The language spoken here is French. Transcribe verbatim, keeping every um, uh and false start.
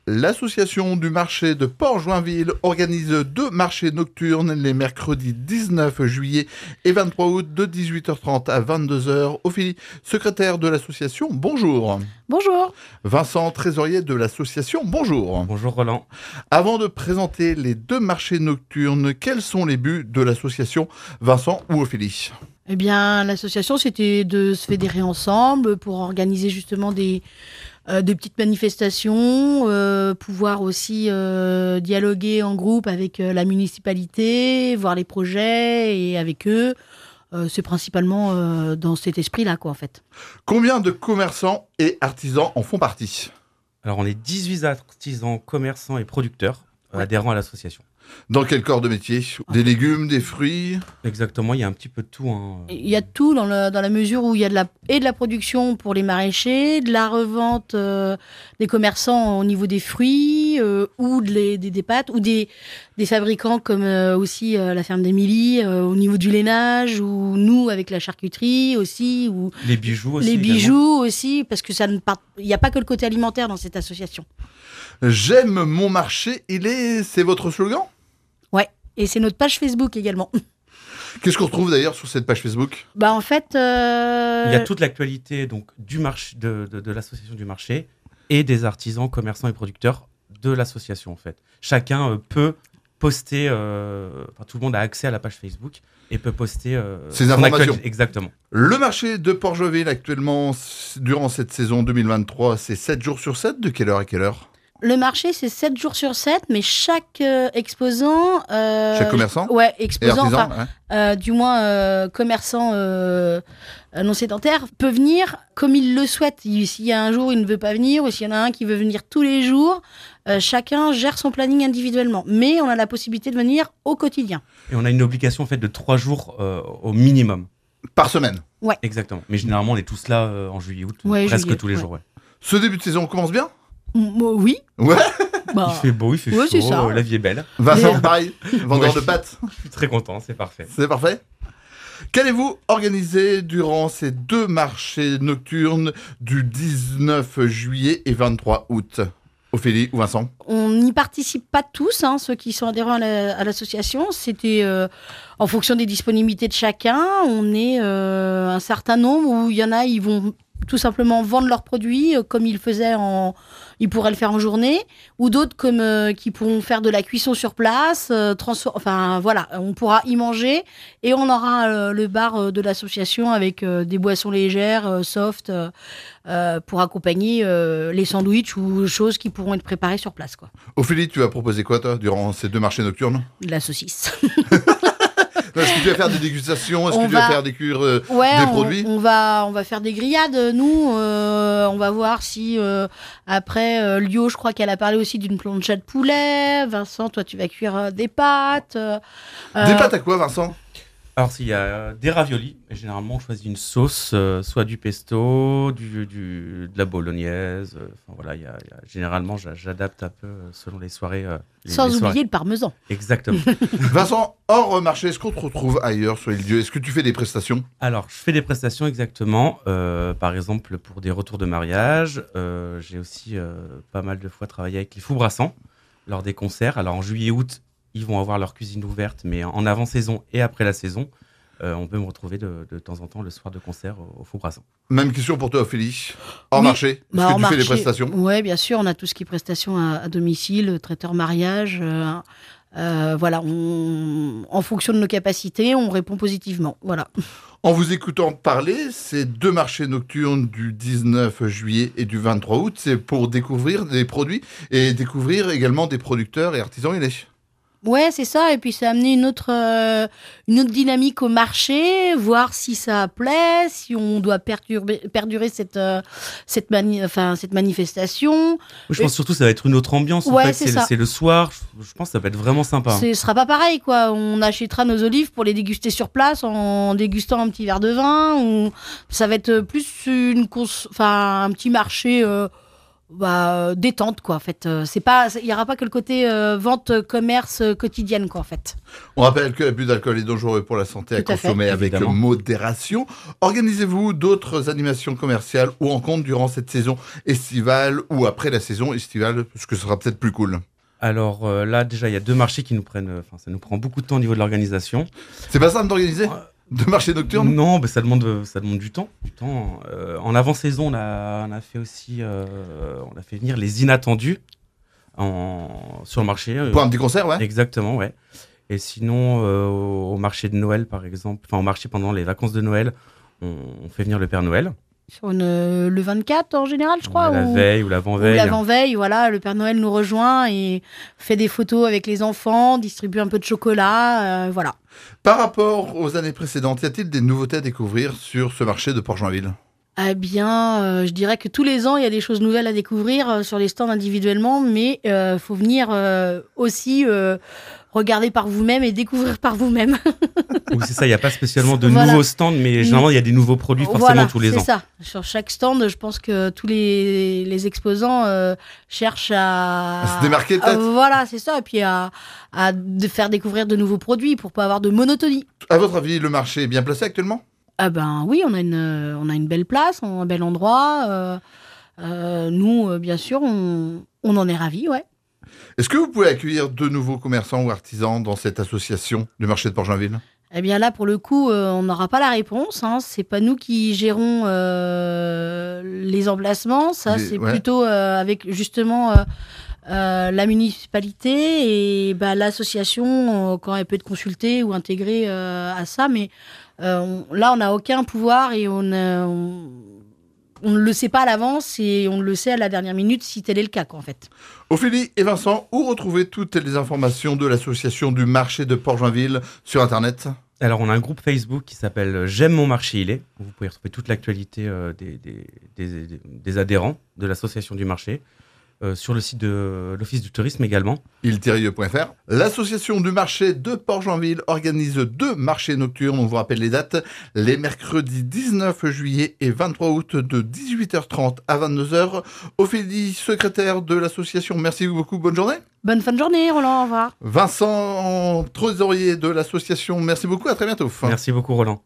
L'association du marché de Port-Joinville organise deux marchés nocturnes les mercredis dix-neuf juillet et vingt-trois août de dix-huit heures trente à vingt-deux heures. Ophélie, secrétaire de l'association, bonjour. Bonjour. Vincent, trésorier de l'association, bonjour. Bonjour Roland. Avant de présenter les deux marchés nocturnes, quels sont les buts de l'association, Vincent ou Ophélie ? Eh bien, l'association, c'était de se fédérer ensemble pour organiser justement des, euh, des petites manifestations, euh, pouvoir aussi euh, dialoguer en groupe avec euh, la municipalité, voir les projets et avec eux. Euh, c'est principalement euh, dans cet esprit-là, quoi, en fait. Combien de commerçants et artisans en font partie ? Alors on est dix-huit artisans, commerçants et producteurs euh, Ouais. adhérents à l'association. Dans quel corps de métier ? Des légumes, des fruits ? Exactement, il y a un petit peu de tout. Hein. Il y a de tout dans, le, dans la mesure où il y a de la, et de la production pour les maraîchers, de la revente euh, des commerçants au niveau des fruits, euh, ou de les, des, des pâtes, ou des, des fabricants comme euh, aussi euh, la ferme d'Émilie, euh, au niveau du lainage, ou nous avec la charcuterie aussi, ou Les bijoux aussi. les également. bijoux aussi, parce que ça ne part, il n'y a pas que le côté alimentaire dans cette association. J'aime mon marché, il est... C'est votre slogan ? Ouais, et c'est notre page Facebook également. Qu'est-ce qu'on retrouve d'ailleurs sur cette page Facebook ? Bah en fait, euh... Il y a toute l'actualité donc du marché, de, de, de l'association du marché et des artisans, commerçants et producteurs de l'association en fait. Chacun euh, peut poster, euh, enfin tout le monde a accès à la page Facebook et peut poster euh, Ses son informations. actualité. Exactement. Le marché de Port-Joinville actuellement, c- durant cette saison deux mille vingt-trois, c'est sept jours sur sept. De quelle heure à quelle heure ? Le marché, c'est sept jours sur sept, mais chaque euh, exposant... euh, Chaque commerçant ? Ouais, Et exposant, artisan, enfin, hein ? euh, du moins euh, commerçant euh, euh, non sédentaire, peut venir comme il le souhaite. Il- S'il y a un jour, il ne veut pas venir, ou s'il y en a un qui veut venir tous les jours, euh, chacun gère son planning individuellement. Mais on a la possibilité de venir au quotidien. Et on a une obligation en fait de trois jours euh, au minimum. Par semaine. Exactement. Mais généralement on est tous là euh, en juillet-août, Ouais, presque juillet, tous les ouais. jours. Ouais. Ce début de saison commence bien ? M- oui. Ouais. Bah, Il fait beau, il fait ouais, c'est chaud, ça. euh, la vie est belle. Vincent, Mais- pareil, vendeur Ouais. de pâtes. Je suis très content, c'est parfait. C'est parfait. Qu'allez-vous organiser durant ces deux marchés nocturnes du dix-neuf juillet et vingt-trois août ? Ophélie ou Vincent ? On n'y participe pas tous, hein, ceux qui sont adhérents à, la- à l'association. C'était euh, en fonction des disponibilités de chacun. On est euh, un certain nombre où il y en a, ils vont tout simplement vendre leurs produits euh, comme ils le faisaient en... Ils pourraient le faire en journée. Ou d'autres comme euh, qui pourront faire de la cuisson sur place. Euh, transfor- Enfin, voilà, on pourra y manger. Et on aura euh, le bar euh, de l'association avec euh, des boissons légères, euh, soft, euh, euh, pour accompagner euh, les sandwichs ou choses qui pourront être préparées sur place, quoi. Ophélie, tu vas proposer quoi toi durant ces deux marchés nocturnes ? De la saucisse. Est-ce que tu vas faire des dégustations ? Est-ce On que tu vas va- faire des cures euh, Ouais, des on, produits ? on va on va faire des grillades. Nous, euh, on va voir si euh, après euh, Lio, je crois qu'elle a parlé aussi d'une plancha de poulet. Vincent, toi, tu vas cuire euh, des pâtes. euh, Des euh, pâtes à quoi, Vincent ? Alors, s'il y a des raviolis, et généralement on choisit une sauce, euh, soit du pesto, du, du, de la bolognaise. euh, Enfin voilà, il y a, il y a- généralement j'a- j'adapte un peu euh, selon les soirées. euh, les- Sans les soirées. oublier le parmesan. Exactement. Vincent, hors marché, est-ce qu'on te retrouve ailleurs sur l'île Dieu ? Est-ce que tu fais des prestations ? Alors, je fais des prestations exactement. euh, par exemple, pour des retours de mariage. euh, J'ai aussi euh, pas mal de fois travaillé avec les Fous Brassants lors des concerts. Alors, en juillet-août, ils vont avoir leur cuisine ouverte, mais en avant-saison et après la saison, euh, on peut me retrouver de, de temps en temps le soir de concert au, au Fous Brassants. Même question pour toi, Ophélie. Hors Oui. marché, est-ce Bah, que en tu fais des marché- prestations ? Ouais, bien sûr, on a tout ce qui est prestations à, à domicile, traiteur mariage. euh, euh, voilà, on, en fonction de nos capacités, on répond positivement. Voilà. En vous écoutant parler, ces deux marchés nocturnes du dix-neuf juillet et du vingt-trois août, c'est pour découvrir des produits et découvrir également des producteurs et artisans ailés. Ouais, c'est ça. Et puis, ça a amené une autre, euh, une autre dynamique au marché, voir si ça plaît, si on doit perturber, perdurer cette, euh, cette, mani- enfin, cette manifestation. Je Et- pense surtout que ça va être une autre ambiance. En Ouais, fait, c'est c'est, ça. c'est le soir. Je, je pense que ça va être vraiment sympa. Ce sera pas pareil, quoi. On achètera nos olives pour les déguster sur place en dégustant un petit verre de vin. Ou... Ça va être plus une cons... enfin, un petit marché. Euh... bah, détente, quoi, en fait. Euh, c'est pas, il n'y aura pas que le côté euh, vente, commerce euh, quotidienne, quoi, en fait. On rappelle que l'abus d'alcool est dangereux pour la santé à Tout à fait, consommer avec évidemment. modération. Organisez-vous d'autres animations commerciales ou rencontres durant cette saison estivale ou après la saison estivale, parce que ce sera peut-être plus cool. Alors euh, là, déjà, il y a deux marchés qui nous prennent, euh, enfin, ça nous prend beaucoup de temps au niveau de l'organisation. C'est pas simple d'organiser deux marchés nocturnes? Non, bah, ça demande, euh, ça demande du temps. Du temps. Euh, en avant-saison, on a, on a fait aussi, euh, on a fait venir les inattendus en, sur le marché. euh, Pour un petit concert, ouais. Exactement, ouais. Et sinon, euh, au, au marché de Noël, par exemple, enfin au marché pendant les vacances de Noël, on, on fait venir le Père Noël. Sur une- le vingt-quatre, en général, je crois. la ou... veille ou Ou l'avant-veille. l'avant-veille, voilà, le Père Noël nous rejoint et fait des photos avec les enfants, distribue un peu de chocolat, euh, voilà. Par rapport aux années précédentes, y a-t-il des nouveautés à découvrir sur ce marché de Port-Joinville? Eh bien, euh, je dirais que tous les ans, il y a des choses nouvelles à découvrir euh, sur les stands individuellement, mais il euh, faut venir euh, aussi euh, regarder par vous-même et découvrir par vous-même. Ou c'est ça, il n'y a pas spécialement de Voilà. nouveaux stands, mais généralement, il y a des nouveaux produits forcément Voilà, tous les ans. c'est ça. Sur chaque stand, je pense que tous les, les exposants euh, cherchent à... À se démarquer, à- peut-être? Voilà, c'est ça. Et puis à, à de faire découvrir de nouveaux produits pour pas avoir de monotonie. À votre avis, le marché est bien placé actuellement? Ah ben oui, on a une, euh, on a une belle place, un bel endroit. euh, euh, nous, euh, bien sûr, on, on en est ravis, ouais. Est-ce que vous pouvez accueillir de nouveaux commerçants ou artisans dans cette association du marché de Port-Joinville? Eh bien là, pour le coup, euh, on n'aura pas la réponse. Hein. C'est pas nous qui gérons euh, les emplacements. Ça, Les- c'est ouais. plutôt euh, avec justement euh, euh, la municipalité et bah, l'association euh, quand elle peut être consultée ou intégrée euh, à ça. Mais euh, on- là, on n'a aucun pouvoir et on, euh, on, on ne le sait pas à l'avance et on le sait à la dernière minute si tel est le cas, quoi, en fait. Ophélie et Vincent, où retrouver toutes les informations de l'association du marché de Port-Joinville sur Internet? Alors, on a un groupe Facebook qui s'appelle J'aime mon marché, il est. Où vous pouvez retrouver toute l'actualité euh, des, des, des, des- des adhérents de l'association du marché. Euh, sur le site de l'Office du tourisme également. il tiret point F R. L'association du marché de Port-Joinville organise deux marchés nocturnes. On vous rappelle les dates. Les mercredis dix-neuf juillet et vingt-trois août de dix-huit heures trente à vingt-deux heures. Ophélie, secrétaire de l'association, merci beaucoup. Bonne journée. Bonne fin de journée, Roland. Au revoir. Vincent, trésorier de l'association, merci beaucoup. À très bientôt. Merci beaucoup, Roland.